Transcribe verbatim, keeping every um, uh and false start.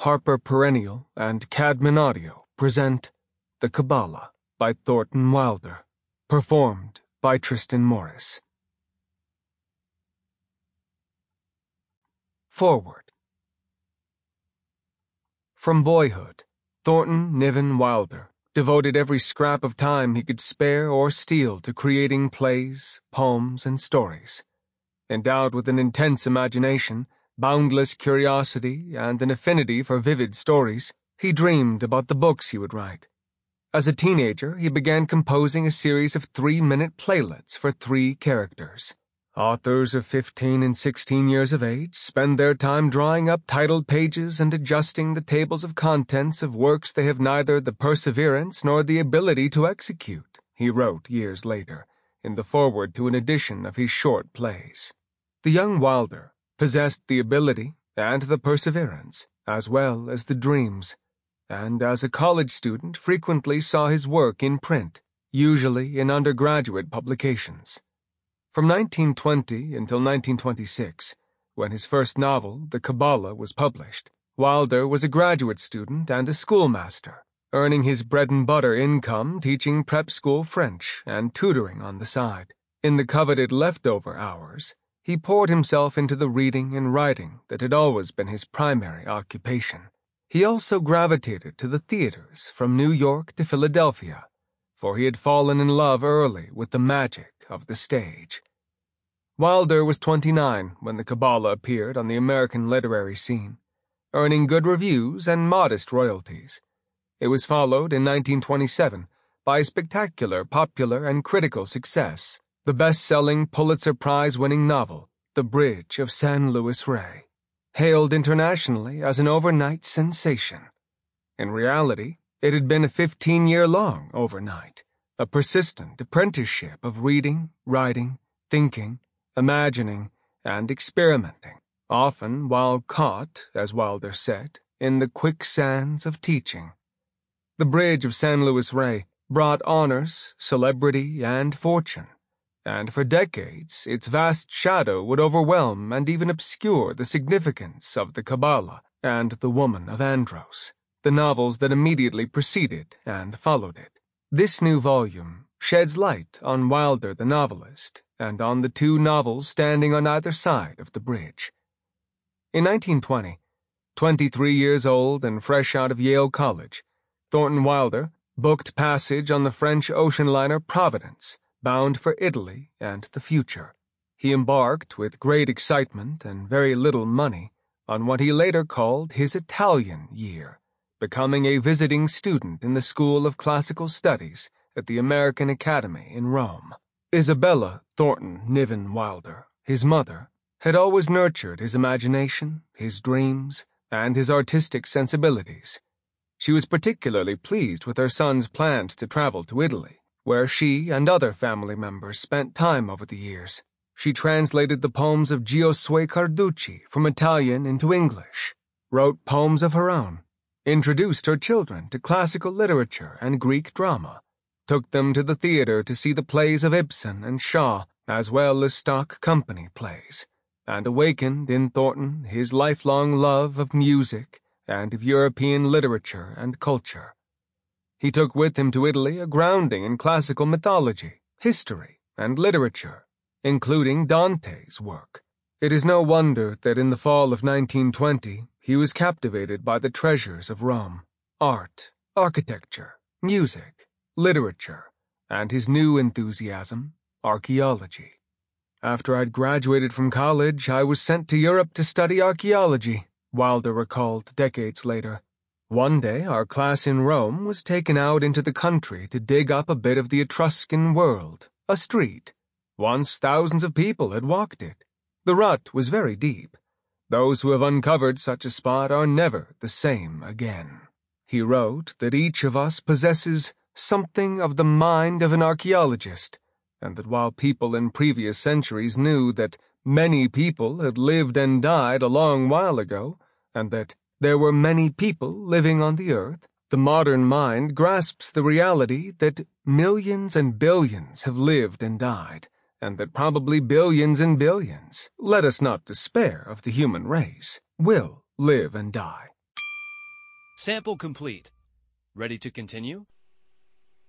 Harper Perennial and Cadman Audio present The Kabbalah by Thornton Wilder, performed by Tristan Morris. Foreword. From boyhood, Thornton Niven Wilder devoted every scrap of time he could spare or steal to creating plays, poems, and stories. Endowed with an intense imagination, boundless curiosity, and an affinity for vivid stories, he dreamed about the books he would write. As a teenager, he began composing a series of three-minute playlets for three characters. Authors of fifteen and sixteen years of age spend their time drawing up titled pages and adjusting the tables of contents of works they have neither the perseverance nor the ability to execute, he wrote years later, in the foreword to an edition of his short plays. The young Wilder possessed the ability and the perseverance, as well as the dreams, and as a college student frequently saw his work in print, usually in undergraduate publications. From nineteen twenty until nineteen twenty-six, when his first novel, The Kabbalah, was published, Wilder was a graduate student and a schoolmaster, earning his bread-and-butter income teaching prep school French and tutoring on the side. In the coveted leftover hours, he poured himself into the reading and writing that had always been his primary occupation. He also gravitated to the theaters from New York to Philadelphia, for he had fallen in love early with the magic of the stage. Wilder was twenty-nine when The Kabbalah appeared on the American literary scene, earning good reviews and modest royalties. It was followed in nineteen twenty-seven by a spectacular popular and critical success, the best-selling Pulitzer Prize-winning novel, The Bridge of San Luis Rey, hailed internationally as an overnight sensation. In reality, it had been a fifteen-year-long overnight, a persistent apprenticeship of reading, writing, thinking, imagining, and experimenting, often while caught, as Wilder said, in the quicksands of teaching. The Bridge of San Luis Rey brought honors, celebrity, and fortune, and for decades its vast shadow would overwhelm and even obscure the significance of The Kabbalah and The Woman of Andros, the novels that immediately preceded and followed it. This new volume sheds light on Wilder the novelist and on the two novels standing on either side of the bridge. In nineteen twenty, twenty-three years old and fresh out of Yale College, Thornton Wilder booked passage on the French ocean liner Providence, bound for Italy and the future. He embarked with great excitement and very little money on what he later called his Italian year, becoming a visiting student in the School of Classical Studies at the American Academy in Rome. Isabella Thornton Niven Wilder, his mother, had always nurtured his imagination, his dreams, and his artistic sensibilities. She was particularly pleased with her son's plans to travel to Italy, where she and other family members spent time over the years. She translated the poems of Giosuè Carducci from Italian into English, wrote poems of her own, introduced her children to classical literature and Greek drama, took them to the theater to see the plays of Ibsen and Shaw, as well as stock company plays, and awakened in Thornton his lifelong love of music and of European literature and culture. He took with him to Italy a grounding in classical mythology, history, and literature, including Dante's work. It is no wonder that in the fall of nineteen twenty he was captivated by the treasures of Rome, art, architecture, music, literature, and his new enthusiasm, archaeology. After I'd graduated from college, I was sent to Europe to study archaeology, Wilder recalled decades later. One day, our class in Rome was taken out into the country to dig up a bit of the Etruscan world, a street. Once thousands of people had walked it. The rut was very deep. Those who have uncovered such a spot are never the same again. He wrote that each of us possesses something of the mind of an archaeologist, and that while people in previous centuries knew that many people had lived and died a long while ago, and that there were many people living on the earth, the modern mind grasps the reality that millions and billions have lived and died, and that probably billions and billions, let us not despair of the human race, will live and die. Sample complete. Ready to continue?